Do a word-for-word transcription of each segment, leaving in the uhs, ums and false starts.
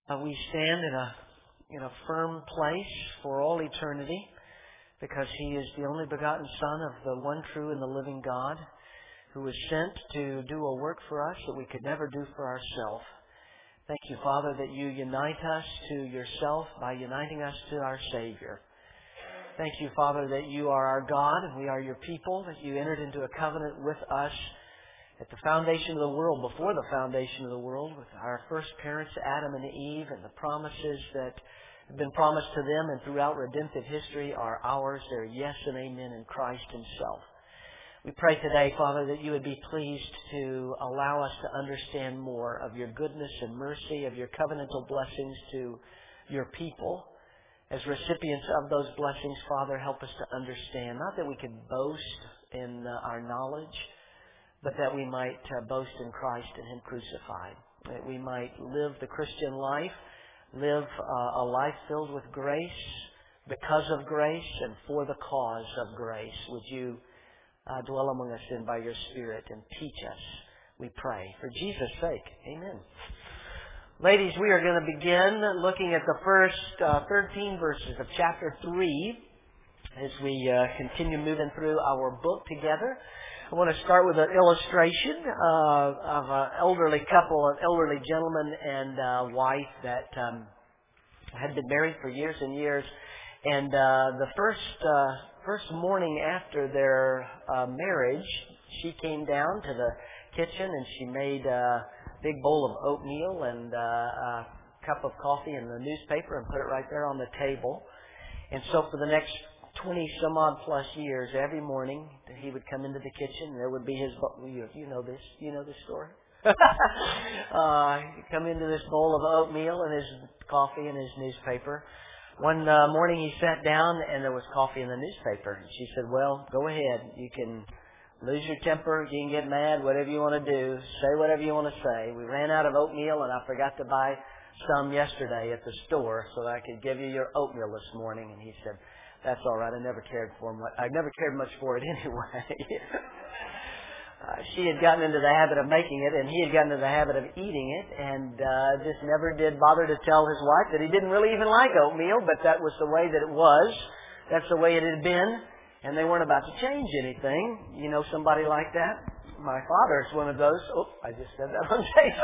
Uh, we stand in a in a firm place for all eternity because He is the only begotten Son of the one true and the living God who was sent to do a work for us that we could never do for ourselves. Thank you, Father, that you unite us to yourself by uniting us to our Savior. Thank you, Father, that you are our God and we are your people, that you entered into a covenant with us at the foundation of the world, before the foundation of the world, with our first parents, Adam and Eve, and the promises that have been promised to them and throughout redemptive history are ours. They're yes and amen in Christ Himself. We pray today, Father, that you would be pleased to allow us to understand more of your goodness and mercy, of your covenantal blessings to your people. As recipients of those blessings, Father, help us to understand, not that we can boast in uh, our knowledge, but that we might uh, boast in Christ and Him crucified. That we might live the Christian life, live uh, a life filled with grace, because of grace and for the cause of grace. Would you uh, dwell among us then by your Spirit and teach us, we pray. For Jesus' sake, amen. Ladies, we are going to begin looking at the first uh, thirteen verses of chapter three as we uh, continue moving through our book together. I want to start with an illustration uh, of an elderly couple, an elderly gentleman and uh, wife that um, had been married for years and years. And uh, the first uh, first morning after their uh, marriage, she came down to the kitchen and she made a big bowl of oatmeal and uh, a cup of coffee and the newspaper and put it right there on the table. And so for the next twenty some odd plus years, every morning he would come into the kitchen and there would be his, you, you know this, you know this story? uh, he'd come into this bowl of oatmeal and his coffee and his newspaper. One uh, morning he sat down and there was coffee in the newspaper. And she said, well, go ahead. You can lose your temper, you can get mad, whatever you want to do. Say whatever you want to say. We ran out of oatmeal and I forgot to buy some yesterday at the store so that I could give you your oatmeal this morning. And he said, that's all right. I never cared for much. I never cared much for it anyway. uh, she had gotten into the habit of making it, and he had gotten into the habit of eating it, and uh, just never did bother to tell his wife that he didn't really even like oatmeal, but that was the way that it was. That's the way it had been, and they weren't about to change anything. You know somebody like that? My father is one of those. Oh, I just said that on tape.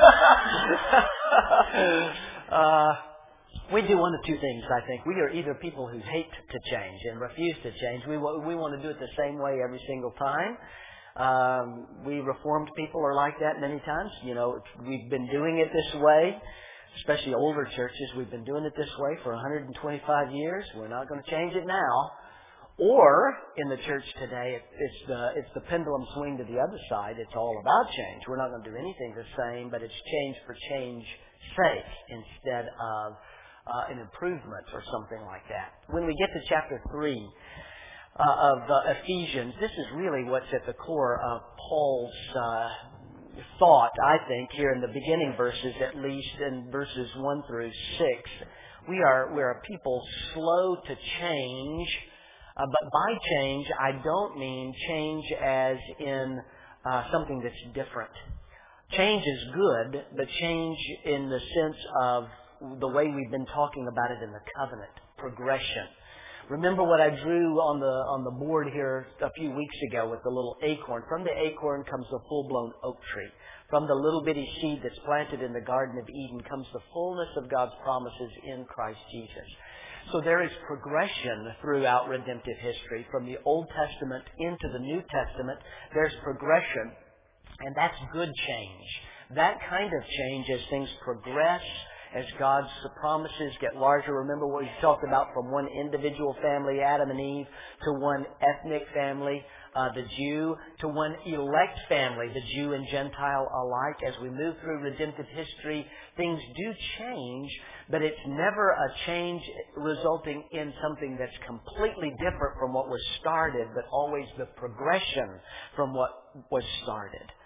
uh, We do one of two things, I think. We are either people who hate to change and refuse to change. We, we want to do it the same way every single time. Um, we Reformed people are like that many times. You know, we've been doing it this way, especially older churches. We've been doing it this way for one hundred twenty-five years. We're not going to change it now. Or, in the church today, it's the, it's the pendulum swing to the other side. It's all about change. We're not going to do anything the same, but it's change for change's sake instead of Uh, an improvement or something like that. When we get to chapter three uh, of uh, Ephesians, this is really what's at the core of Paul's uh, thought, I think, here in the beginning verses, at least in verses one through six. We are we're a people slow to change, uh, but by change, I don't mean change as in uh, something that's different. Change is good, but change in the sense of the way we've been talking about it in the covenant, progression. Remember what I drew on the on the board here a few weeks ago with the little acorn. From the acorn comes the full-blown oak tree. From the little bitty seed that's planted in the Garden of Eden comes the fullness of God's promises in Christ Jesus. So there is progression throughout redemptive history. From the Old Testament into the New Testament, there's progression, and that's good change. That kind of change as things progress, as God's promises get larger. Remember what we talked about from one individual family, Adam and Eve, to one ethnic family, uh, the Jew, to one elect family, the Jew and Gentile alike. As we move through redemptive history, things do change, but it's never a change resulting in something that's completely different from what was started, but always the progression from what was started.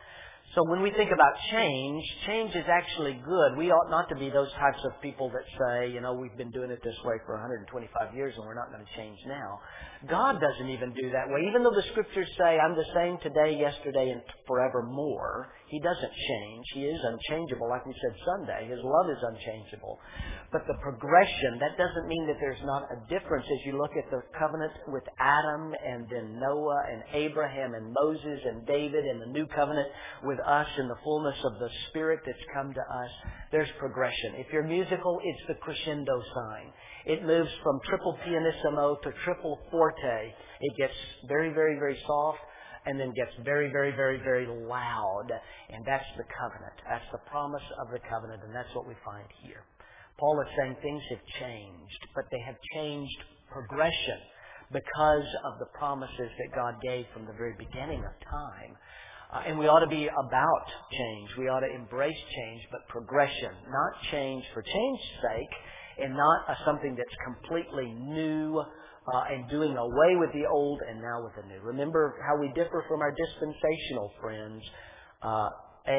So when we think about change, change is actually good. We ought not to be those types of people that say, you know, we've been doing it this way for one hundred twenty-five years and we're not going to change now. God doesn't even do that way. Even though the Scriptures say, I'm the same today, yesterday, and forevermore, He doesn't change. He is unchangeable. Like we said Sunday, His love is unchangeable. But the progression, that doesn't mean that there's not a difference as you look at the covenant with Adam and then Noah and Abraham and Moses and David and the new covenant with us in the fullness of the Spirit that's come to us. There's progression. If you're musical, it's the crescendo sign. It moves from triple pianissimo to triple forte. It gets very, very, very soft and then gets very, very, very, very loud. And that's the covenant. That's the promise of the covenant, and that's what we find here. Paul is saying things have changed, but they have changed progression because of the promises that God gave from the very beginning of time. Uh, and we ought to be about change. We ought to embrace change, but progression, not change for change's sake, and not uh, something that's completely new uh, and doing away with the old and now with the new. Remember how we differ from our dispensational friends. Uh,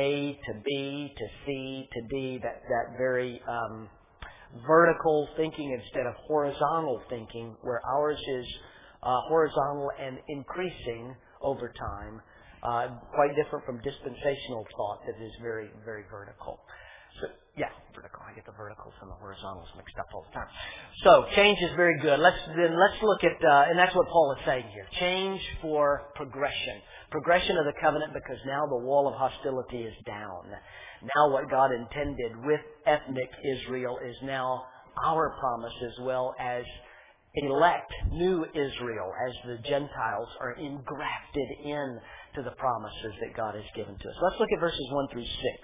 A to B to C to D, that, that very um, vertical thinking instead of horizontal thinking, where ours is uh, horizontal and increasing over time. Uh, quite different from dispensational thought that is very, very vertical. So, yeah, vertical. I get the verticals and the horizontals mixed up all the time. So, change is very good. Let's then let's look at, uh, and that's what Paul is saying here. Change for progression. Progression of the covenant, because now the wall of hostility is down. Now what God intended with ethnic Israel is now our promise, as well as elect new Israel, as the Gentiles are engrafted in to the promises that God has given to us. Let's look at verses one through six.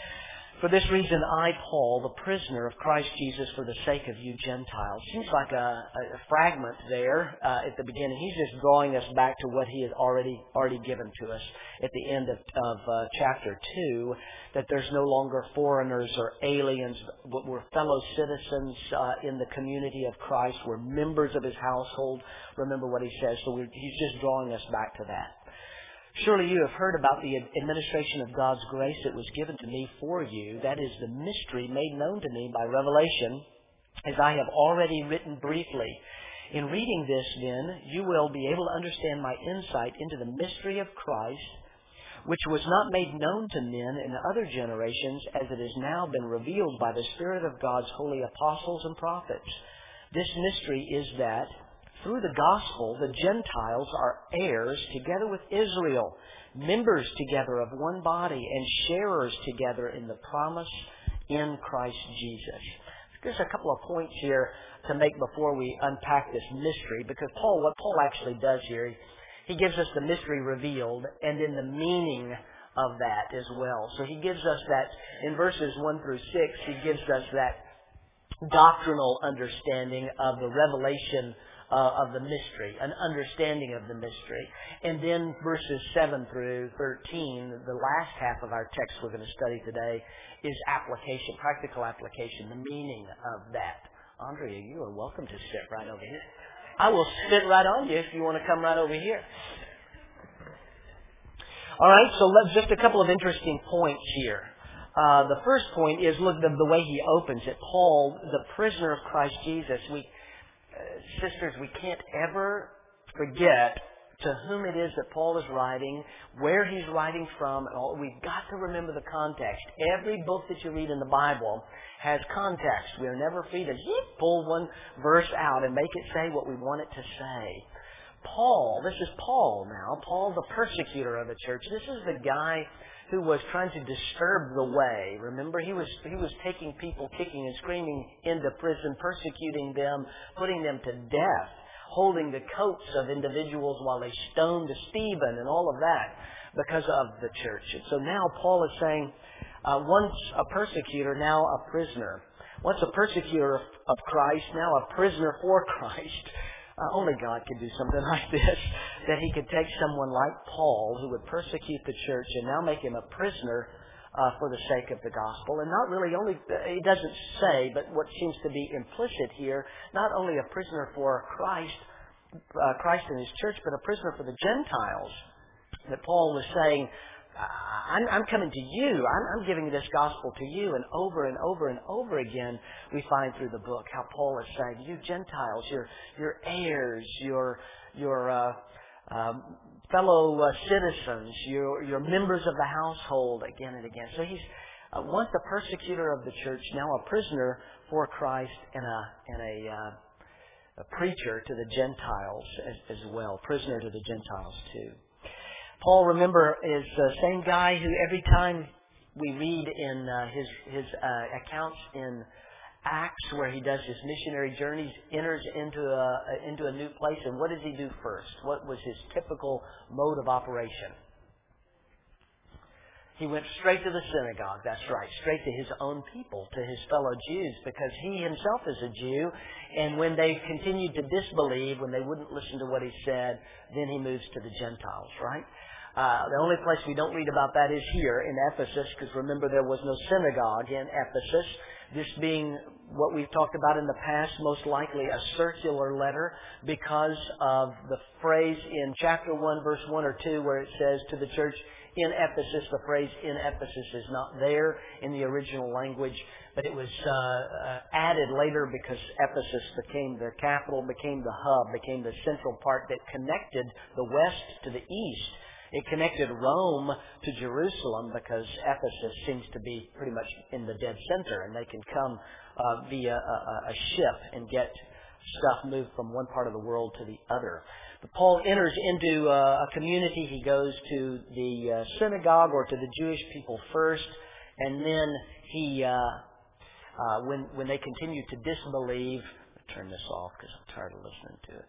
For this reason, I, Paul, the prisoner of Christ Jesus for the sake of you Gentiles. Seems like a, a fragment there uh, at the beginning. He's just drawing us back to what he had already already given to us at the end of, of uh, chapter two, that there's no longer foreigners or aliens, but we're fellow citizens uh, in the community of Christ. We're members of His household. Remember what he says. So we're, he's just drawing us back to that. Surely you have heard about the administration of God's grace that was given to me for you. That is the mystery made known to me by revelation, as I have already written briefly. In reading this, then, you will be able to understand my insight into the mystery of Christ, which was not made known to men in other generations, as it has now been revealed by the Spirit of God's holy apostles and prophets. This mystery is that through the gospel, the Gentiles are heirs together with Israel, members together of one body, and sharers together in the promise in Christ Jesus. There's a couple of points here to make before we unpack this mystery, because Paul, what Paul actually does here, he gives us the mystery revealed and then the meaning of that as well. So he gives us that, in verses one through six, he gives us that doctrinal understanding of the revelation Uh, of the mystery, an understanding of the mystery. And then verses seven through thirteen, the last half of our text we're going to study today, is application, practical application, the meaning of that. Andrea, you are welcome to sit right over here. I will sit right on you if you want to come right over here. All right, so let's, just a couple of interesting points here. Uh, the first point is, look, the, the way he opens it. Paul, the prisoner of Christ Jesus, we Sisters, we can't ever forget to whom it is that Paul is writing, where he's writing from. And all. We've got to remember the context. Every book that you read in the Bible has context. We are never free to pull one verse out and make it say what we want it to say. Paul, this is Paul now, Paul the persecutor of the church. This is the guy who was trying to disturb the way. Remember, he was he was taking people kicking and screaming into prison, persecuting them, putting them to death, holding the coats of individuals while they stoned Stephen and all of that because of the church. And so now Paul is saying, uh, once a persecutor, now a prisoner. Once a persecutor of Christ, now a prisoner for Christ. Uh, only God could do something like this, that He could take someone like Paul, who would persecute the church, and now make him a prisoner uh, for the sake of the gospel. And not really only, he doesn't say, but what seems to be implicit here, not only a prisoner for Christ, uh, Christ and His church, but a prisoner for the Gentiles. That Paul was saying, I'm, I'm coming to you. I'm, I'm giving this gospel to you. And over and over and over again, we find through the book how Paul is saying, you Gentiles, you're, you're heirs, you're, you're uh, um, fellow uh, citizens, you're, you're members of the household, again and again. So he's uh, once a persecutor of the church, now a prisoner for Christ and a, and a, uh, a preacher to the Gentiles as, as well, prisoner to the Gentiles too. Paul, remember, is the same guy who every time we read in uh, his his uh, accounts in Acts where he does his missionary journeys, enters into a into a new place, and what does he do first? What was his typical mode of operation? He went straight to the synagogue, that's right, straight to his own people, to his fellow Jews, because he himself is a Jew, and when they continued to disbelieve, when they wouldn't listen to what he said, then he moves to the Gentiles, right? Uh, the only place we don't read about that is here in Ephesus, because remember there was no synagogue in Ephesus. This being what we've talked about in the past, most likely a circular letter, because of the phrase in chapter one, verse one or two, where it says to the church in Ephesus. The phrase in Ephesus is not there in the original language, but it was uh, uh, added later because Ephesus became the capital, became the hub, became the central part that connected the west to the east. It connected Rome to Jerusalem because Ephesus seems to be pretty much in the dead center, and they can come uh, via a, a ship and get stuff moved from one part of the world to the other. But Paul enters into uh, a community. He goes to the uh, synagogue or to the Jewish people first, and then he, uh, uh, when when they continue to disbelieve, I'll turn this off because I'm tired of listening to it.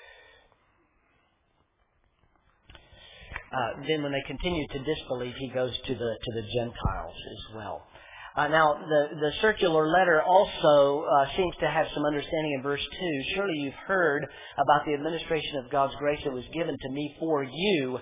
Uh, then when they continue to disbelieve, he goes to the to the Gentiles as well. Uh, now, the, the circular letter also uh, seems to have some understanding in verse two. Surely you've heard about the administration of God's grace that was given to me for you.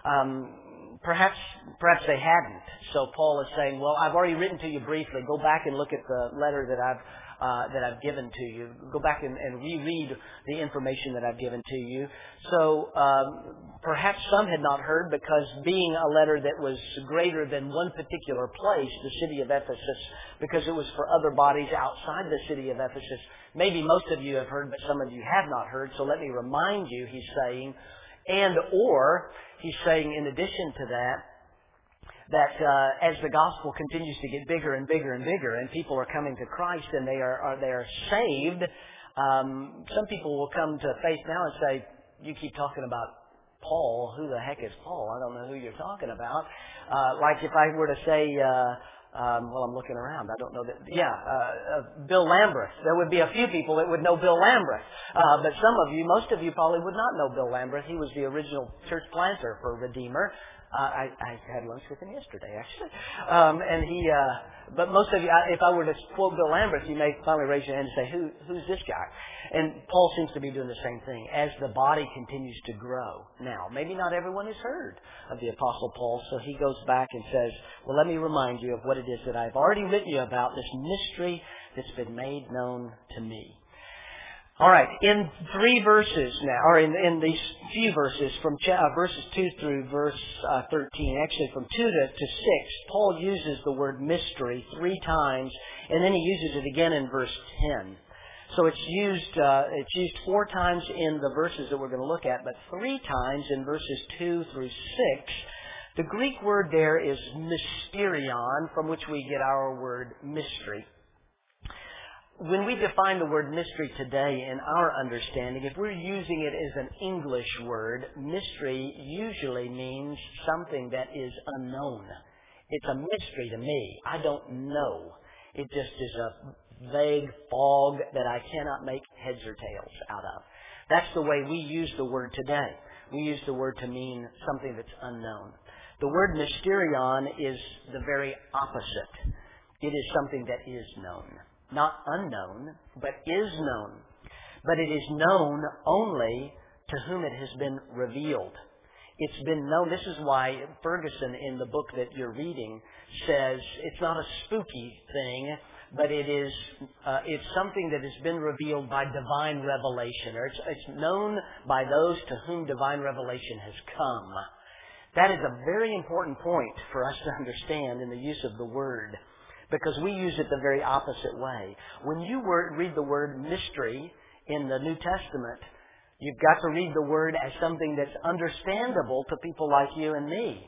Um, perhaps perhaps they hadn't. So Paul is saying, well, I've already written to you briefly. Go back and look at the letter that I've Uh, that I've given to you. Go back and, and reread the information that I've given to you. So um, perhaps some had not heard because being a letter that was greater than one particular place, the city of Ephesus, because it was for other bodies outside the city of Ephesus. Maybe most of you have heard, but some of you have not heard. So let me remind you, he's saying, and or he's saying in addition to that, that uh, as the gospel continues to get bigger and bigger and bigger, and people are coming to Christ and they are, are they are saved, um, some people will come to faith now and say, "You keep talking about Paul. Who the heck is Paul? I don't know who you're talking about." Uh, like if I were to say, uh, um, well, I'm looking around. I don't know that. Yeah, uh, uh, Bill Lambreth. There would be a few people that would know Bill Lambreth, uh, but some of you, most of you, probably would not know Bill Lambreth. He was the original church planter for Redeemer. Uh, I, I had lunch with him yesterday, actually. Um, and he, uh, but most of you, if I were to quote Bill Lambreth, you may finally raise your hand and say, Who, who's this guy? And Paul seems to be doing the same thing as the body continues to grow. Now, maybe not everyone has heard of the Apostle Paul, so he goes back and says, well, let me remind you of what it is that I've already written you about, this mystery that's been made known to me. All right, in three verses now, or in, in these few verses, from uh, verses two through verse uh, thirteen, actually from two to, to six, Paul uses the word mystery three times, and then he uses it again in verse ten. So it's used uh, it's used four times in the verses that we're going to look at, but three times in verses two through six. The Greek word there is mysterion, from which we get our word mystery. When we define the word mystery today in our understanding, if we're using it as an English word, mystery usually means something that is unknown. It's a mystery to me. I don't know. It just is a vague fog that I cannot make heads or tails out of. That's the way we use the word today. We use the word to mean something that's unknown. The word mysterion is the very opposite. It is something that is known. Not unknown, but is known. But it is known only to whom it has been revealed. It's been known. This is why Ferguson, in the book that you're reading, says it's not a spooky thing, but it is uh, it's something that has been revealed by divine revelation, or it's, it's known by those to whom divine revelation has come. That is a very important point for us to understand in the use of the word, because we use it the very opposite way. When you word, read the word mystery in the New Testament, you've got to read the word as something that's understandable to people like you and me.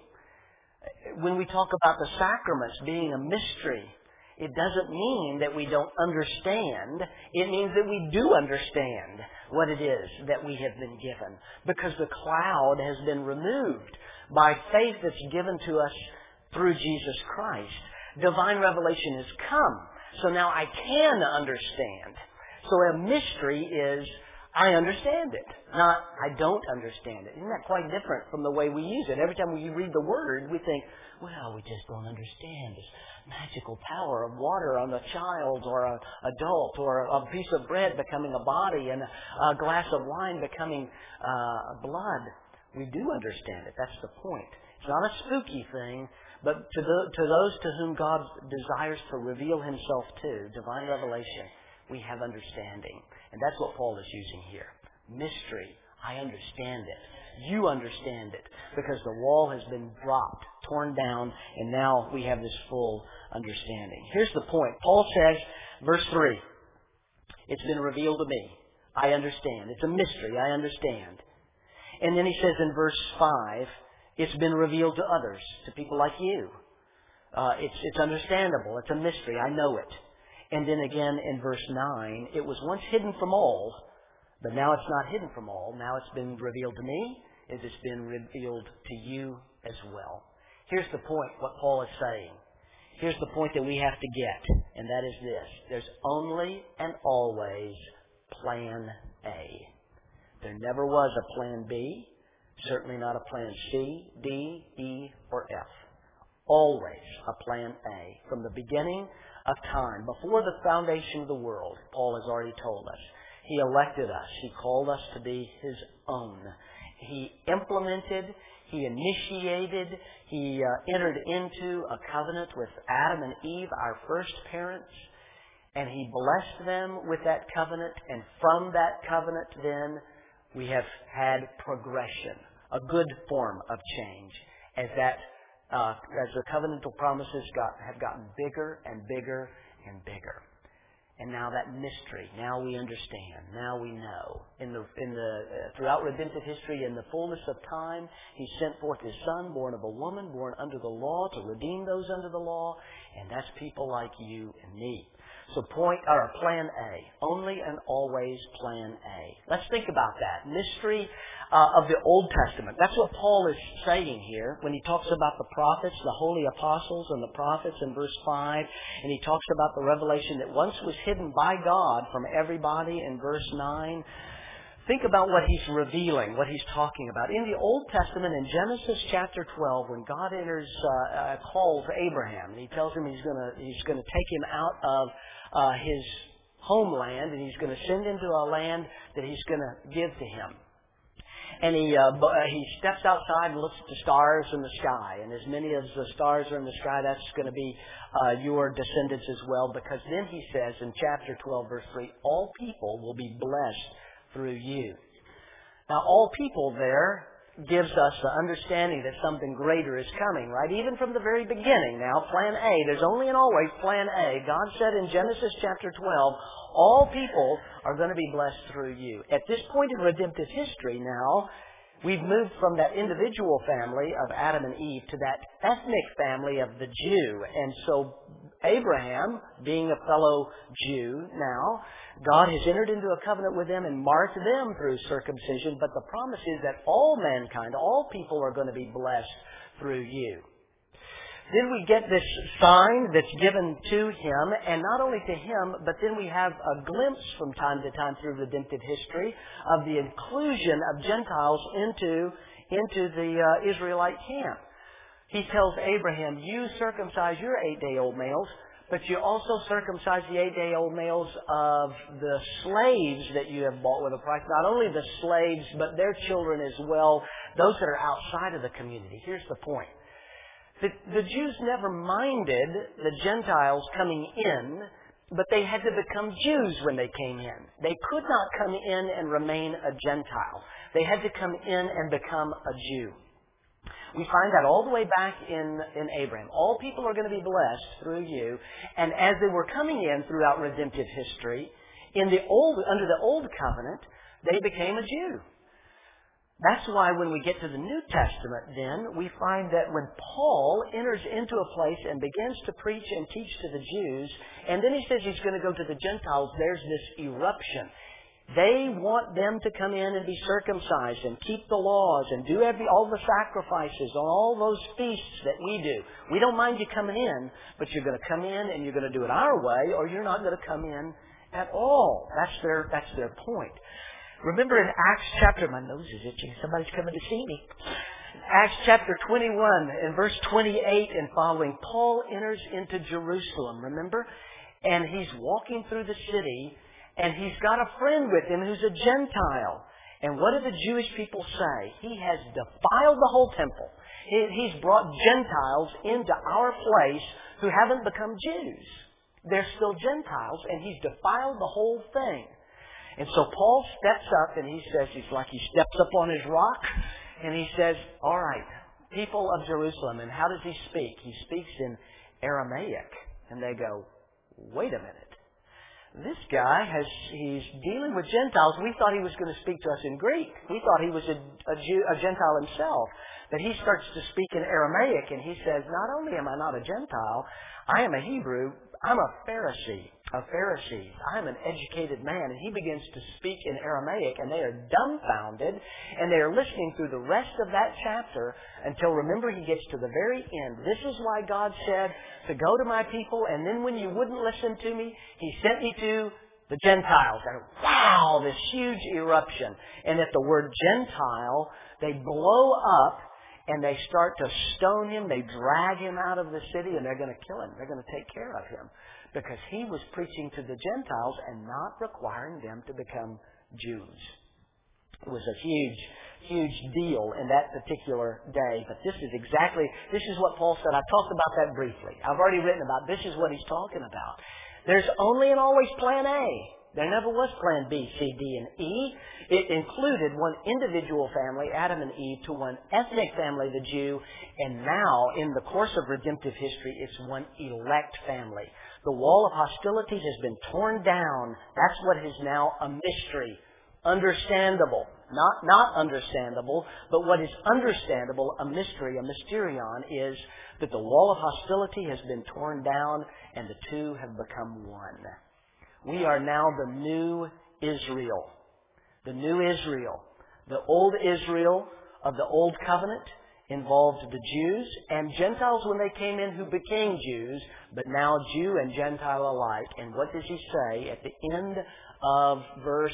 When we talk about the sacraments being a mystery, it doesn't mean that we don't understand. It means that we do understand what it is that we have been given, because the cloud has been removed by faith that's given to us through Jesus Christ. Divine revelation has come, so now I can understand. So a mystery is, I understand it, not I don't understand it. Isn't that quite different from the way we use it? Every time we read the word, we think, well, we just don't understand this magical power of water on a child or an adult, or a piece of bread becoming a body and a glass of wine becoming uh, blood. We do understand it. That's the point. It's not a spooky thing, but to, the, to those to whom God desires to reveal himself to, divine revelation, we have understanding. And that's what Paul is using here. Mystery. I understand it. You understand it, because the wall has been dropped, torn down, and now we have this full understanding. Here's the point. Paul says, verse three, it's been revealed to me. I understand. It's a mystery. I understand. And then he says in verse five, it's been revealed to others, to people like you. Uh, it's, it's understandable. It's a mystery. I know it. And then again in verse nine, it was once hidden from all, but now it's not hidden from all. Now it's been revealed to me. It has been revealed to you as well. Here's the point, what Paul is saying. Here's the point that we have to get, and that is this. There's only and always plan A. There never was a plan B, certainly not a plan C, D, E, or F. Always a plan A. From the beginning of time, before the foundation of the world, Paul has already told us. He elected us. He called us to be his own. He implemented, he initiated, he uh, entered into a covenant with Adam and Eve, our first parents, and he blessed them with that covenant, and from that covenant then we have had progression, a good form of change, as that uh, as the covenantal promises got, have gotten bigger and bigger and bigger. And now that mystery, now we understand, now we know. In the in the uh, throughout redemptive history, in the fullness of time, he sent forth his Son, born of a woman, born under the law, to redeem those under the law, and that's people like you and me. So point, or plan A, only and always plan A. Let's think about that. Mystery uh, of the Old Testament. That's what Paul is saying here when he talks about the prophets, the holy apostles and the prophets in verse five. And he talks about the revelation that once was hidden by God from everybody in verse nine. Think about what he's revealing, what he's talking about. In the Old Testament, in Genesis chapter twelve, when God enters, uh, uh, calls Abraham, and he tells him he's going to he's going to take him out of uh, his homeland, and he's going to send him to a land that he's going to give to him. And he uh, he steps outside and looks at the stars in the sky, and as many as the stars are in the sky, that's going to be uh, your descendants as well. Because then he says in chapter twelve, verse three, all people will be blessed through you. Now, all people there gives us the understanding that something greater is coming, right? Even from the very beginning. Now, plan A, there's only and always plan A. God said in Genesis chapter twelve, all people are going to be blessed through you. At this point in redemptive history now, we've moved from that individual family of Adam and Eve to that ethnic family of the Jew. And so Abraham, being a fellow Jew now, God has entered into a covenant with them and marked them through circumcision. But the promise is that all mankind, all people are going to be blessed through you. Then we get this sign that's given to him, and not only to him, but then we have a glimpse from time to time through redemptive history of the inclusion of Gentiles into, into the uh, Israelite camp. He tells Abraham, you circumcise your eight-day-old males, but you also circumcise the eight-day-old males of the slaves that you have bought with a price. Not only the slaves, but their children as well, those that are outside of the community. Here's the point. The, the Jews never minded the Gentiles coming in, but they had to become Jews when they came in. They could not come in and remain a Gentile. They had to come in and become a Jew. We find that all the way back in, in Abraham. All people are going to be blessed through you. And as they were coming in throughout redemptive history, in the old, under the Old Covenant, they became a Jew. That's why when we get to the New Testament, then, we find that when Paul enters into a place and begins to preach and teach to the Jews, and then he says he's going to go to the Gentiles, there's this eruption. They want them to come in and be circumcised and keep the laws and do every all the sacrifices on all those feasts that we do. We don't mind you coming in, but you're going to come in and you're going to do it our way, or you're not going to come in at all. That's their that's their point. Remember in Acts chapter, my nose is itching. Somebody's coming to see me. Acts chapter twenty-one and verse twenty-eight and following, Paul enters into Jerusalem, remember? And he's walking through the city, and he's got a friend with him who's a Gentile. And what do the Jewish people say? He has defiled the whole temple. He's brought Gentiles into our place who haven't become Jews. They're still Gentiles, and he's defiled the whole thing. And so Paul steps up and he says, he's like he steps up on his rock, and he says, all right, people of Jerusalem. And how does he speak? He speaks in Aramaic. And they go, wait a minute. This guy has, he's dealing with Gentiles. We thought he was going to speak to us in Greek. We thought he was a, a, Jew, a Gentile himself. But he starts to speak in Aramaic, and he says, not only am I not a Gentile, I am a Hebrew. I'm a Pharisee, a Pharisee. I'm an educated man. And he begins to speak in Aramaic, and they are dumbfounded, and they are listening through the rest of that chapter until, remember, he gets to the very end. This is why God said to go to my people, and then when you wouldn't listen to me, he sent me to the Gentiles. And wow, this huge eruption. And at the word Gentile, they blow up, and they start to stone him. They drag him out of the city, and they're going to kill him. They're going to take care of him because he was preaching to the Gentiles and not requiring them to become Jews. It was a huge, huge deal in that particular day. But this is exactly, this is what Paul said. I talked about that briefly. I've already written about this is what he's talking about. There's only and always plan A. There never was plan B, C, D, and E. It included one individual family, Adam and Eve, to one ethnic family, the Jew, and now, in the course of redemptive history, it's one elect family. The wall of hostility has been torn down. That's what is now a mystery. Understandable. Not, not understandable, but what is understandable, a mystery, a mysterion, is that the wall of hostility has been torn down and the two have become one. We are now the new Israel. The new Israel. The old Israel of the Old Covenant involved the Jews and Gentiles when they came in who became Jews, but now Jew and Gentile alike. And what does he say at the end of verse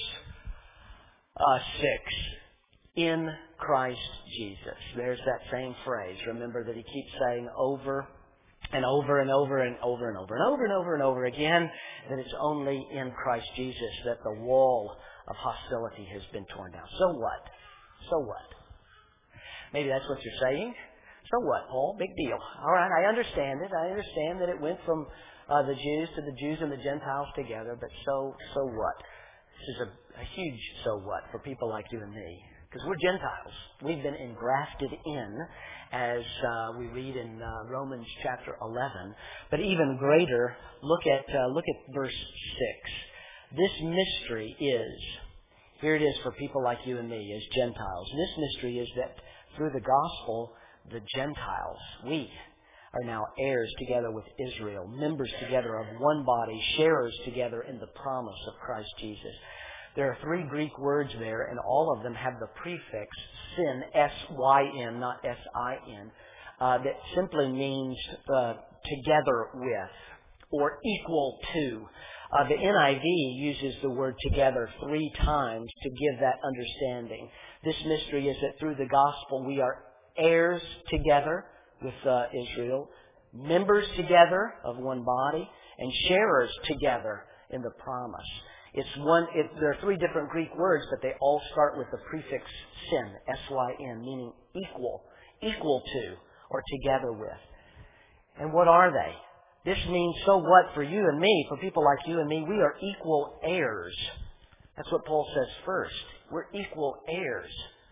uh, six? In Christ Jesus. There's that same phrase. Remember that he keeps saying over and over and over and over and over and over and over and over again that it's only in Christ Jesus that the wall of hostility has been torn down. So what? So what? Maybe that's what you're saying. So what, Paul? Big deal. All right, I understand it. I understand that it went from uh, the Jews to the Jews and the Gentiles together, but so so what? This is a, a huge so what for people like you and me. Because we're Gentiles. We've been engrafted in, as uh, we read in uh, Romans chapter eleven. But even greater, look at uh, look at verse six. This mystery is, here it is for people like you and me as Gentiles. This mystery is that through the gospel, the Gentiles, we are now heirs together with Israel, members together of one body, sharers together in the promise of Christ Jesus. There are three Greek words there, and all of them have the prefix sin, S Y N, not S I N, uh, that simply means uh, together with or equal to. Uh, the N I V uses the word together three times to give that understanding. This mystery is that through the gospel we are heirs together with uh, Israel, members together of one body, and sharers together in the promise. It's one. It, there are three different Greek words, but they all start with the prefix sin, S Y N, meaning equal, equal to, or together with. And what are they? This means so what for you and me, for people like you and me, we are equal heirs. That's what Paul says first. We're equal heirs.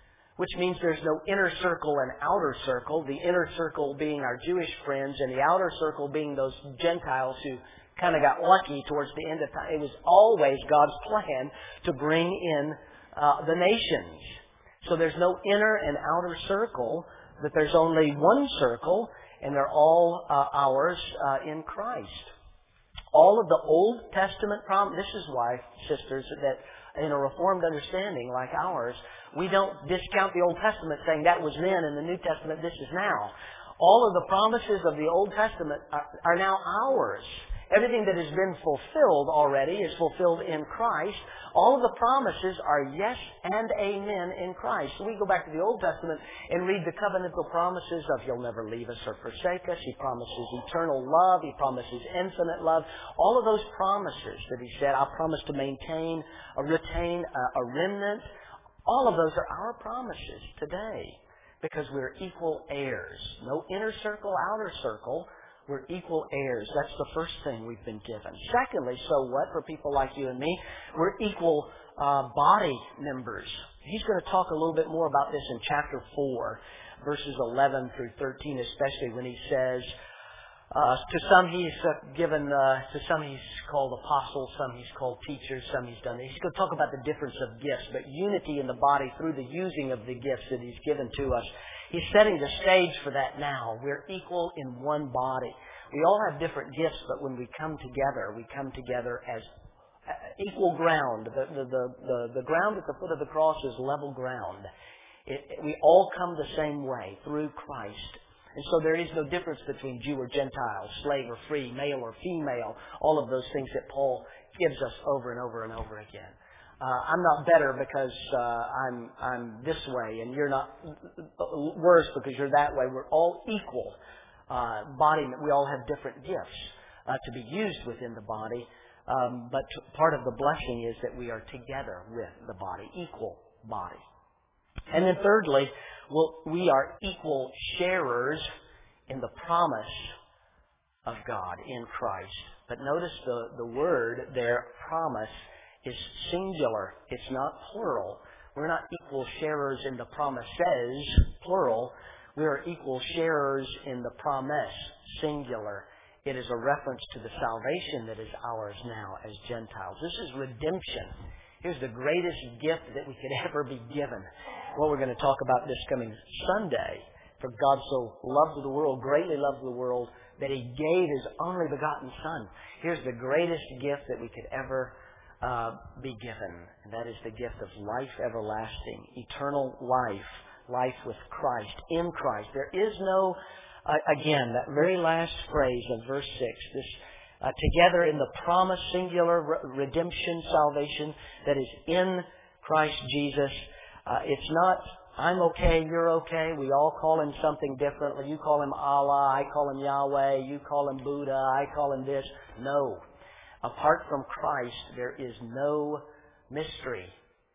which means there's no inner circle and outer circle, the inner circle being our Jewish friends and the outer circle being those Gentiles who kind of got lucky towards the end of time. It was always God's plan to bring in uh, the nations. So there's no inner and outer circle, that there's only one circle, and they're all uh, ours uh, in Christ. All of the Old Testament promises, this is why, sisters, that in a Reformed understanding like ours, we don't discount the Old Testament saying that was then and the New Testament this is now. All of the promises of the Old Testament are, are now ours. Everything that has been fulfilled already is fulfilled in Christ. All of the promises are yes and amen in Christ. So we go back to the Old Testament and read the covenantal promises of He'll never leave us or forsake us. He promises eternal love. He promises infinite love. All of those promises that He said, I promise to maintain, or retain a, a remnant. All of those are our promises today because we're equal heirs. No inner circle, outer circle. We're equal heirs. That's the first thing we've been given. Secondly, so what for people like you and me? We're equal uh, body members. He's going to talk a little bit more about this in chapter four, verses eleven through thirteen, especially when he says, uh, to some he's uh, given, uh, to some he's called apostles, some he's called teachers, some he's done. He's going to talk about the difference of gifts, but unity in the body through the using of the gifts that He's given to us. He's setting the stage for that now. We're equal in one body. We all have different gifts, but when we come together, we come together as equal ground. The, the, the, the, the ground at the foot of the cross is level ground. It, it, we all come the same way, through Christ. And so there is no difference between Jew or Gentile, slave or free, male or female, all of those things that Paul gives us over and over and over again. Uh, I'm not better because uh, I'm I'm this way, and you're not worse because you're that way. We're all equal uh, body. We all have different gifts uh, to be used within the body. Um, but part of the blessing is that we are together with the body, equal body. And then thirdly, well, we are equal sharers in the promise of God in Christ. But notice the, the word there, promise, is singular. It's not plural. We're not equal sharers in the promises, plural. We are equal sharers in the promise, singular. It is a reference to the salvation that is ours now as Gentiles. This is redemption. Here's the greatest gift that we could ever be given. What we're going to talk about this coming Sunday. For God so loved the world, greatly loved the world, that He gave His only begotten Son. Here's the greatest gift that we could ever Uh, be given, and that is the gift of life everlasting, eternal life, life with Christ, in Christ. There is no, uh, again, that very last phrase of verse six, this uh, together in the promise, singular re- redemption, salvation that is in Christ Jesus. Uh, it's not, I'm okay, you're okay, we all call Him something differently. You call Him Allah, I call Him Yahweh, you call Him Buddha, I call Him this. No. Apart from Christ, there is no mystery.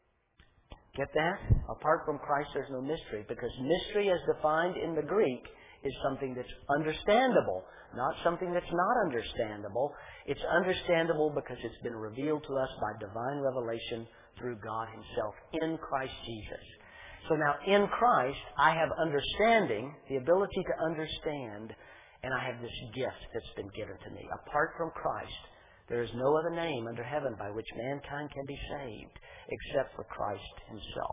Get that? Apart from Christ, there's no mystery. Because mystery, as defined in the Greek, is something that's understandable, not something that's not understandable. It's understandable because it's been revealed to us by divine revelation through God Himself in Christ Jesus. So now, in Christ, I have understanding, the ability to understand, and I have this gift that's been given to me. Apart from Christ, there is no other name under heaven by which mankind can be saved except for Christ Himself.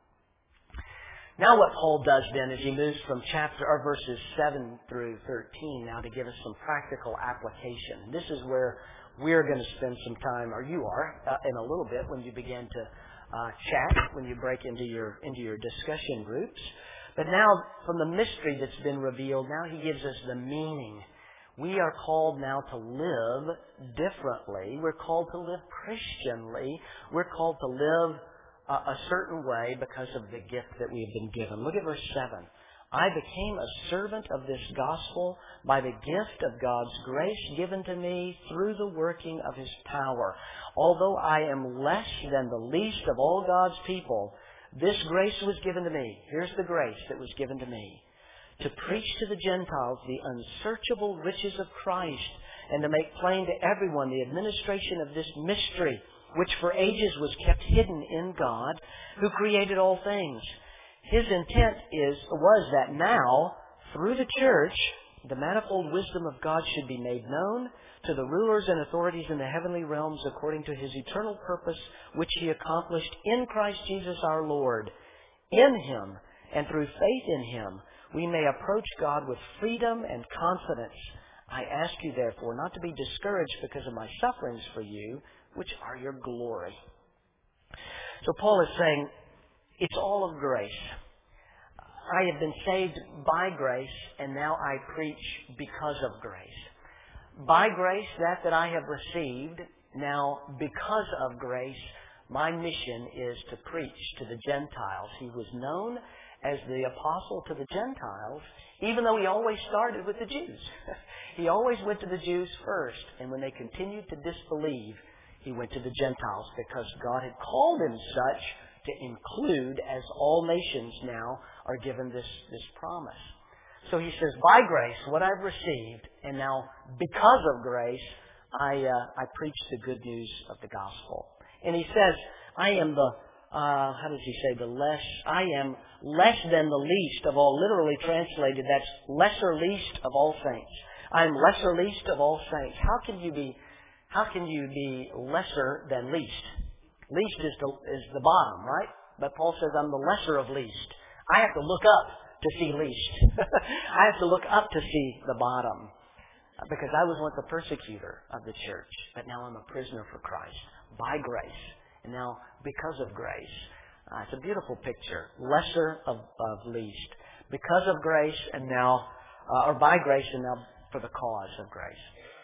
Now what Paul does then is he moves from chapter or verses seven through thirteen now to give us some practical application. This is where we're going to spend some time, or you are, uh, in a little bit when you begin to uh, chat, when you break into your into your discussion groups. But now, from the mystery that's been revealed, now he gives us the meaning. We are called now to live differently. We're called to live Christianly. We're called to live a, a certain way because of the gift that we have been given. Look at verse seven. I became a servant of this gospel by the gift of God's grace given to me through the working of His power. Although I am less than the least of all God's people, this grace was given to me. Here's the grace that was given to me. To preach to the Gentiles the unsearchable riches of Christ, and to make plain to everyone the administration of this mystery, which for ages was kept hidden in God, who created all things. His intent is was that now, through the church, the manifold wisdom of God should be made known to the rulers and authorities in the heavenly realms according to His eternal purpose, which He accomplished in Christ Jesus our Lord. In Him, and through faith in Him, we may approach God with freedom and confidence. I ask you, therefore, not to be discouraged because of my sufferings for you, which are your glory. So Paul is saying, it's all of grace. I have been saved by grace, and now I preach because of grace. By grace, that that I have received, now because of grace, my mission is to preach to the Gentiles. He was known as the apostle to the Gentiles, even though he always started with the Jews. He always went to the Jews first, and when they continued to disbelieve, he went to the Gentiles because God had called him such to include, as all nations now are given this, this promise. So he says, by grace, what I've received, and now because of grace, I, uh, I preach the good news of the gospel. And he says, I am the, uh, how does he say, the less, I am less than the least of all, literally translated, that's lesser least of all saints. I am lesser least of all saints. How can you be, how can you be lesser than least? Least is the, is the bottom, right? But Paul says, I'm the lesser of least. I have to look up to see least. I have to look up to see the bottom. Because I was once a persecutor of the church, but now I'm a prisoner for Christ. By grace. And now, because of grace. Uh, it's a beautiful picture. Lesser of, of least. Because of grace, and now, uh, or by grace, and now for the cause of grace.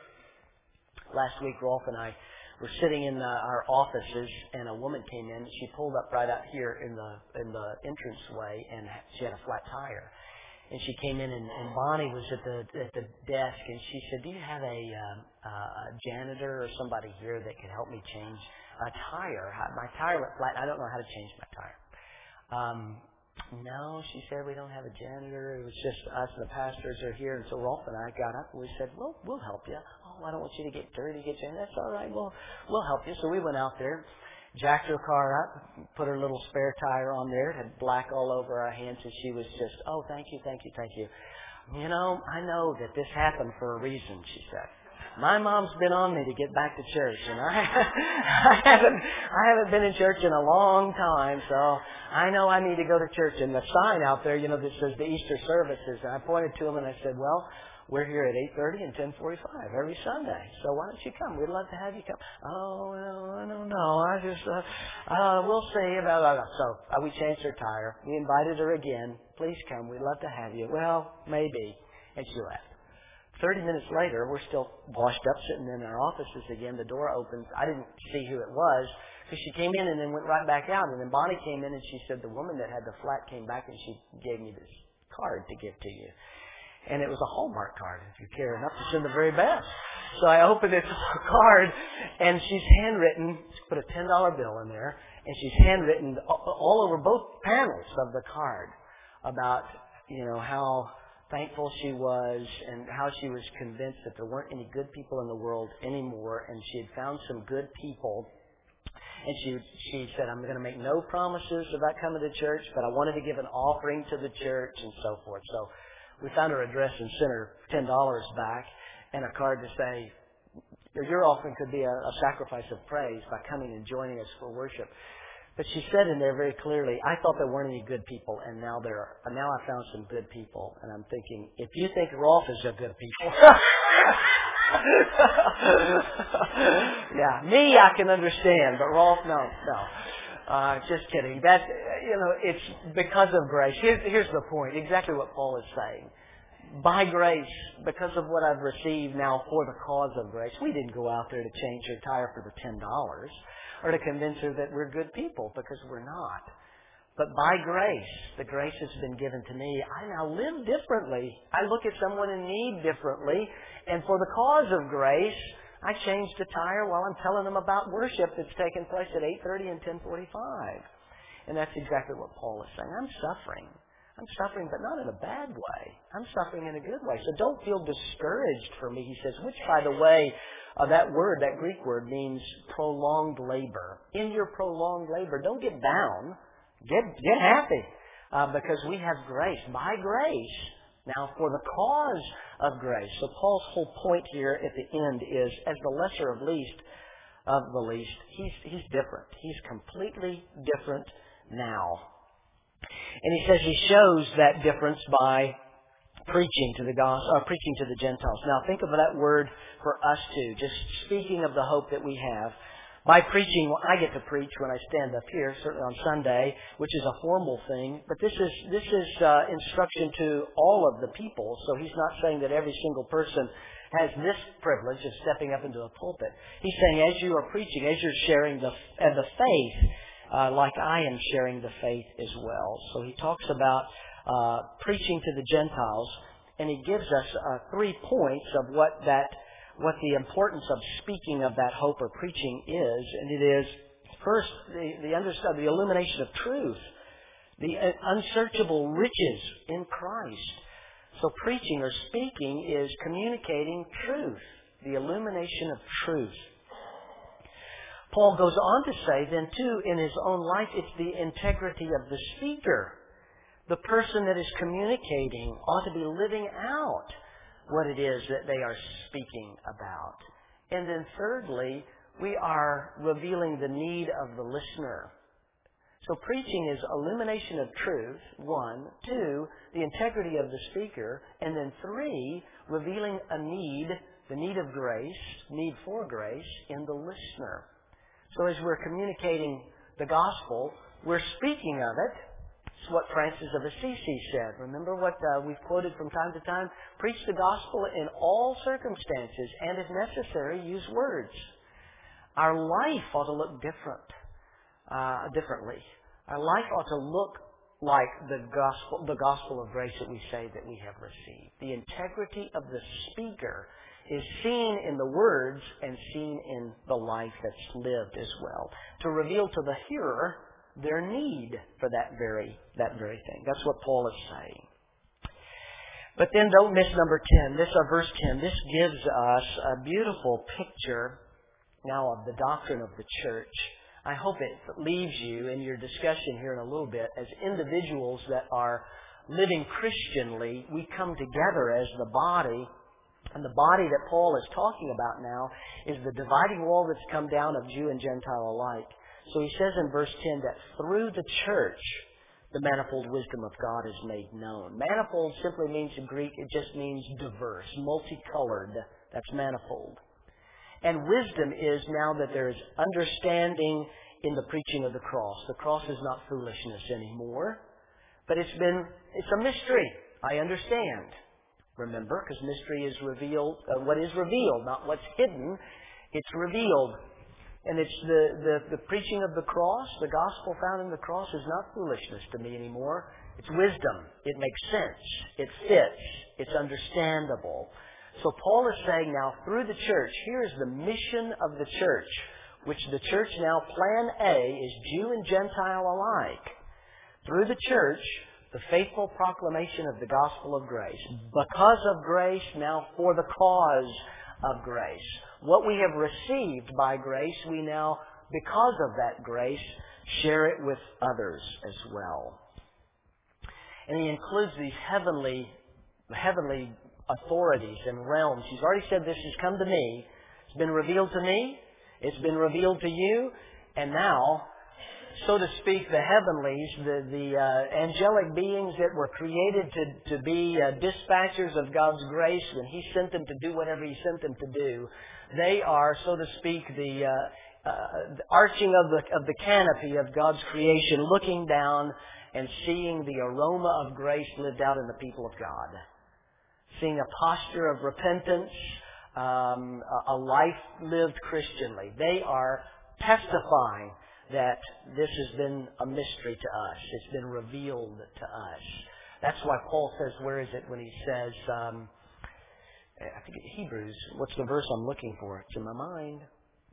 Last week, Rolf and I were sitting in the, our offices, and a woman came in. She pulled up right out here in the in the entranceway, and she had a flat tire. And she came in, and, and Bonnie was at the at the desk, and she said, "Do you have a, um, uh, a janitor or somebody here that can help me change a tire? My tire went flat. I don't know how to change my tire." Um, no, she said, "We don't have a janitor. It was just us. The pastors are here." And so Rolf and I got up, and we said, "Well, we'll help you." "Oh, I don't want you to get dirty, get you." "That's all right. Well, we'll help you." So we went out there, jacked her car up, put her little spare tire on there. It had black all over our hands, and she was just, "Oh, thank you, thank you, thank you. You know, I know that this happened for a reason," she said. "My mom's been on me to get back to church, and I, I haven't, I haven't been in church in a long time, so I know I need to go to church." And the sign out there, you know, that says the Easter services, and I pointed to them and I said, "Well, we're here at eight thirty and ten forty-five every Sunday, so why don't you come? We'd love to have you come." "Oh, no, I don't know. I just, uh, uh, we'll see about that." So uh, we changed her tire. We invited her again. "Please come. We'd love to have you." "Well, maybe," and she left. Thirty minutes later, we're still washed up, sitting in our offices again. The door opens. I didn't see who it was because she came in and then went right back out. And then Bonnie came in and she said, "The woman that had the flat came back and she gave me this card to give to you." And it was a Hallmark card, if you care enough to send the very best. So I opened this card, and she's handwritten, she put a ten dollar bill in there, and she's handwritten all over both panels of the card about, you know, how thankful she was and how she was convinced that there weren't any good people in the world anymore, and she had found some good people. And she she said, "I'm going to make no promises about coming to church, but I wanted to give an offering to the church," and so forth. So we found her address and sent her ten dollars back and a card to say, "Your offering could be a, a sacrifice of praise by coming and joining us for worship." But she said in there very clearly, "I thought there weren't any good people, and now there are. And now I found some good people." And I'm thinking, if you think Rolf is a good people, yeah, me I can understand, but Rolf, no, no. Uh, just kidding. That, you know, it's because of grace. Here's, here's the point. Exactly what Paul is saying. By grace, because of what I've received now for the cause of grace. We didn't go out there to change her tire for the ten dollars or to convince her that we're good people, because we're not. But by grace, the grace has been given to me. I now live differently. I look at someone in need differently. And for the cause of grace, I changed the tire while I'm telling them about worship that's taking place at eight thirty and ten forty-five. And that's exactly what Paul is saying. I'm suffering. I'm suffering, but not in a bad way. I'm suffering in a good way. So don't feel discouraged for me, he says, which, by the way, uh, that word, that Greek word, means prolonged labor. In your prolonged labor, don't get down. Get, get happy. uh, because we have grace. By grace. Now, for the cause of grace. So Paul's whole point here at the end is, as the lesser of least of the least, he's, he's different. He's completely different now. And he says he shows that difference by preaching to the gospel, or preaching to the Gentiles. Now, think of that word for us too. Just speaking of the hope that we have. By preaching, well, I get to preach when I stand up here, certainly on Sunday, which is a formal thing. But this is this is uh, instruction to all of the people. So he's not saying that every single person has this privilege of stepping up into a pulpit. He's saying as you are preaching, as you're sharing the uh, the faith, uh, like I am sharing the faith as well. So he talks about uh, preaching to the Gentiles, and he gives us uh, three points of what that. what the importance of speaking of that hope or preaching is. And it is, first, the, the, understand, the illumination of truth, the unsearchable riches in Christ. So preaching or speaking is communicating truth, the illumination of truth. Paul goes on to say then, too, in his own life, it's the integrity of the speaker. The person that is communicating ought to be living out what it is that they are speaking about. And then thirdly, we are revealing the need of the listener. So preaching is illumination of truth, one. Two, the integrity of the speaker. And then three, revealing a need, the need of grace, need for grace in the listener. So as we're communicating the gospel, we're speaking of it. It's what Francis of Assisi said. Remember what uh, we've quoted from time to time? Preach the gospel in all circumstances, and if necessary, use words. Our life ought to look different, uh, differently. Our life ought to look like the gospel, the gospel of grace that we say that we have received. The integrity of the speaker is seen in the words and seen in the life that's lived as well, to reveal to the hearer their need for that very that very thing. That's what Paul is saying. But then don't miss number ten. This uh, verse ten. This gives us a beautiful picture now of the doctrine of the church. I hope it leaves you in your discussion here in a little bit as individuals that are living Christianly. We come together as the body. And the body that Paul is talking about now is the dividing wall that's come down of Jew and Gentile alike. So he says in verse ten that through the church, the manifold wisdom of God is made known. Manifold simply means in Greek, it just means diverse, multicolored. That's manifold. And wisdom is now that there is understanding in the preaching of the cross. The cross is not foolishness anymore, but it's been, it's a mystery. I understand. Remember, because mystery is revealed, uh, what is revealed, not what's hidden. It's revealed. And it's the, the, the preaching of the cross, the gospel found in the cross is not foolishness to me anymore. It's wisdom. It makes sense. It fits. It's understandable. So Paul is saying now through the church, here's the mission of the church, which the church now, plan A, is Jew and Gentile alike. Through the church, the faithful proclamation of the gospel of grace. Because of grace, now for the cause of grace. What we have received by grace, we now, because of that grace, share it with others as well. And he includes these heavenly, heavenly authorities and realms. He's already said this has come to me. It's been revealed to me. It's been revealed to you. And now, so to speak, the heavenlies, the, the uh, angelic beings that were created to, to be uh, dispatchers of God's grace when He sent them to do whatever He sent them to do, they are, so to speak, the, uh, uh, the arching of the, of the canopy of God's creation, looking down and seeing the aroma of grace lived out in the people of God. Seeing a posture of repentance, um, a, a life lived Christianly. They are testifying that this has been a mystery to us. It's been revealed to us. That's why Paul says, where is it when he says, um, I think it's Hebrews, what's the verse I'm looking for? It's in my mind.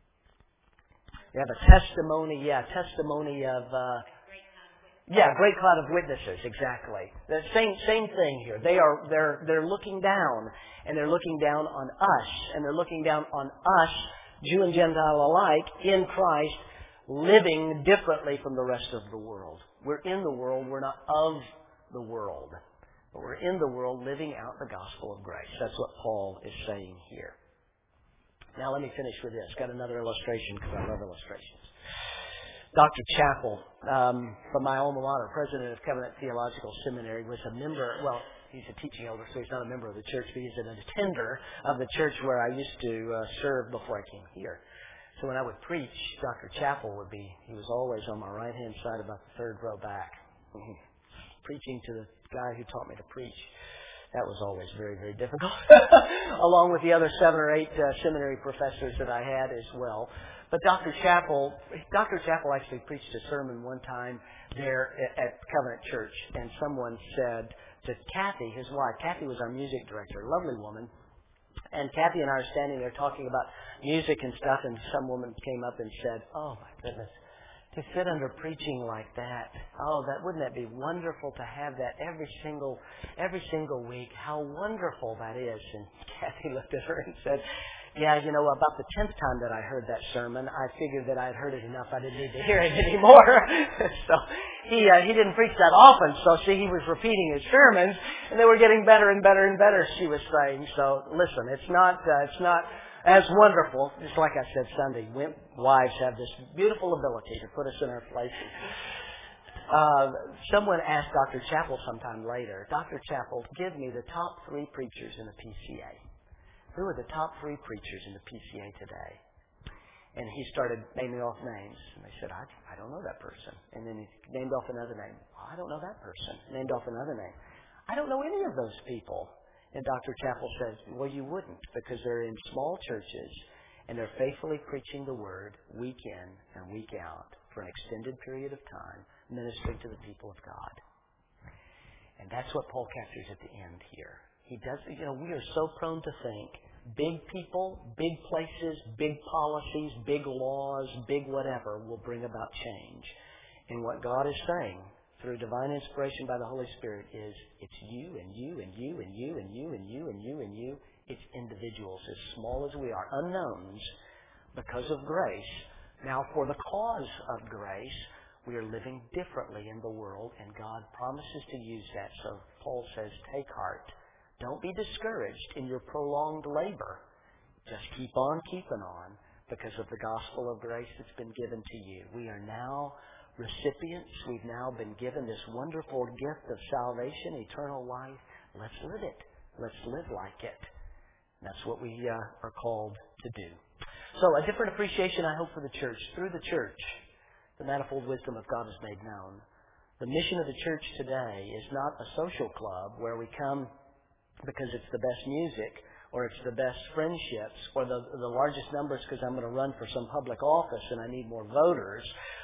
You have a testimony, yeah, testimony of, uh, yeah, great cloud of witnesses, exactly. The same same thing here. They are they're they're looking down, and they're looking down on us, and they're looking down on us, Jew and Gentile alike, in Christ, living differently from the rest of the world. We're in the world. We're not of the world. But we're in the world living out the gospel of grace. That's what Paul is saying here. Now let me finish with this. Got another illustration because I love illustrations. Doctor Chappell, um, from my alma mater, president of Covenant Theological Seminary, was a member, well, he's a teaching elder, so he's not a member of the church, but he's an attender of the church where I used to uh, serve before I came here. So when I would preach, Doctor Chappell would be, he was always on my right-hand side about the third row back, mm-hmm. preaching to the guy who taught me to preach. That was always very, very difficult, along with the other seven or eight uh, seminary professors that I had as well. But Doctor Chappell, Doctor Chappell actually preached a sermon one time there at Covenant Church, and someone said to Kathy, his wife, Kathy was our music director, lovely woman, and Kathy and I are standing there talking about music and stuff, and some woman came up and said, "Oh my goodness, to sit under preaching like that, oh, that wouldn't that be wonderful to have that every single every single week? How wonderful that is!" And Kathy looked at her and said, "Yeah, you know, about the tenth time that I heard that sermon, I figured that I had heard it enough. I didn't need to hear it anymore." So he uh, he didn't preach that often. So see, he was repeating his sermons, and they were getting better and better and better. She was saying. So listen, it's not uh, it's not as wonderful. Just like I said Sunday, wives have this beautiful ability to put us in our places. Uh, someone asked Doctor Chappell sometime later, "Doctor Chappell, give me the top three preachers in the P C A. Who are the top three preachers in the P C A today?" And he started naming off names. And they said, I, I don't know that person. And then he named off another name. Well, I don't know that person. Named off another name. I don't know any of those people. And Doctor Chappell says, well, you wouldn't, because they're in small churches and they're faithfully preaching the word week in and week out for an extended period of time, ministering to the people of God. And that's what Paul captures at the end here. He does, you know, we are so prone to think big people, big places, big policies, big laws, big whatever will bring about change. And what God is saying through divine inspiration by the Holy Spirit is it's you and you and you and you and you and you and you and you. It's individuals as small as we are, unknowns because of grace. Now for the cause of grace, we are living differently in the world, and God promises to use that. So Paul says, take heart. Don't be discouraged in your prolonged labor. Just keep on keeping on because of the gospel of grace that's been given to you. We are now recipients. We've now been given this wonderful gift of salvation, eternal life. Let's live it. Let's live like it. That's what we uh, are called to do. So a different appreciation, I hope, for the church. Through the church, the manifold wisdom of God is made known. The mission of the church today is not a social club where we come because it's the best music, or it's the best friendships, or the the largest numbers because I'm going to run for some public office and I need more voters,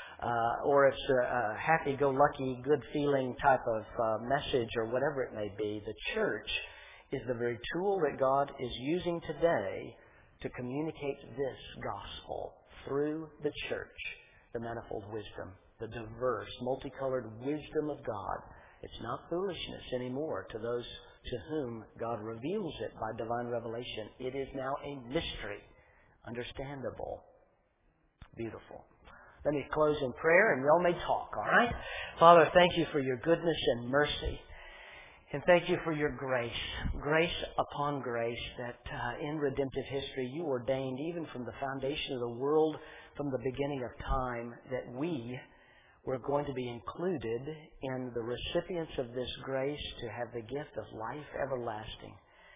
uh, or it's a, a happy-go-lucky, good-feeling type of uh, message, or whatever it may be. The church is the very tool that God is using today to communicate this gospel through the church, the manifold wisdom, the diverse, multicolored wisdom of God. It's not foolishness anymore to those to whom God reveals it by divine revelation. It is now a mystery, understandable, beautiful. Let me close in prayer, and y'all may talk, all right? Father, thank you for your goodness and mercy, and thank you for your grace, grace upon grace, that uh, in redemptive history you ordained, even from the foundation of the world, from the beginning of time, that we we're going to be included in the recipients of this grace to have the gift of life everlasting.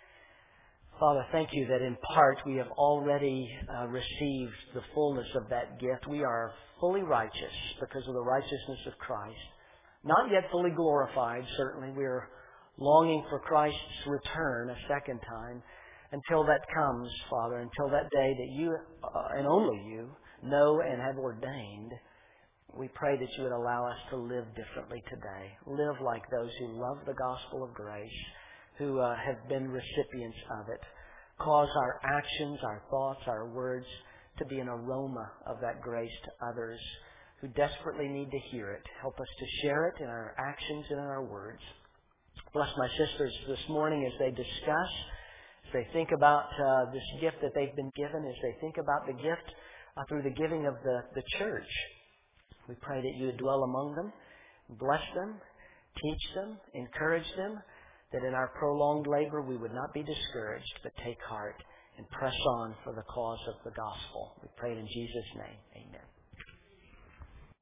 Father, thank you that in part we have already uh, received the fullness of that gift. We are fully righteous because of the righteousness of Christ. Not yet fully glorified, certainly. We are longing for Christ's return a second time. Until that comes, Father, until that day that you, uh, and only you, know and have ordained, we pray that you would allow us to live differently today. Live like those who love the gospel of grace, who uh, have been recipients of it. Cause our actions, our thoughts, our words to be an aroma of that grace to others who desperately need to hear it. Help us to share it in our actions and in our words. Bless my sisters this morning as they discuss, as they think about uh, this gift that they've been given, as they think about the gift uh, through the giving of the, the church. We pray that you would dwell among them, bless them, teach them, encourage them, that in our prolonged labor we would not be discouraged, but take heart and press on for the cause of the gospel. We pray it in Jesus' name. Amen.